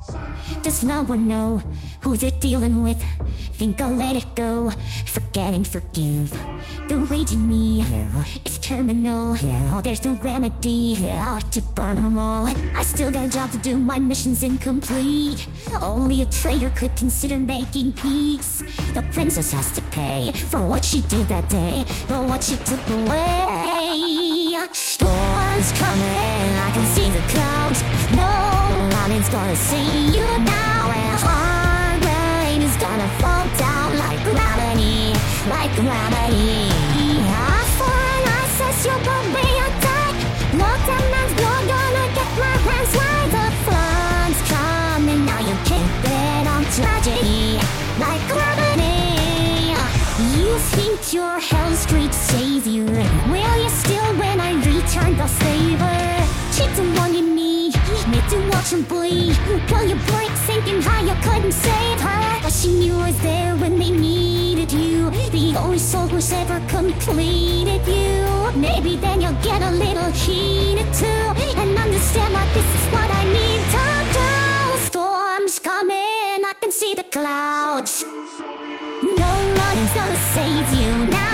Does no one know who they're dealing with? Think I'll let it go, forget and forgive. The rage in me is terminal. There's no remedy to burn them all. I still got a job to do, my mission's incomplete. Only a traitor could consider making peace. The princess has to pay for what she did that day, for what she took away. Storms coming, I can see the clouds. No lightning's gonna see you now, and hard rain is gonna fall down like gravity, like gravity. For an access, you'll put me attack. Look, that man's blood gonna get my hands wide. The flood's coming, now you can't bet on tragedy, like gravity. You think you're Hell's great savior? Will you still when I return the favor? She don't want me, made to watch him bleed. Pull your break, thinking how you couldn't save her. But she knew I was there when they needed you, the only soul who's ever completed you. Maybe then you'll get a little heated too, and understand that this is what I need to do. Storms coming, I can see the clouds. No nothing's gonna save you now.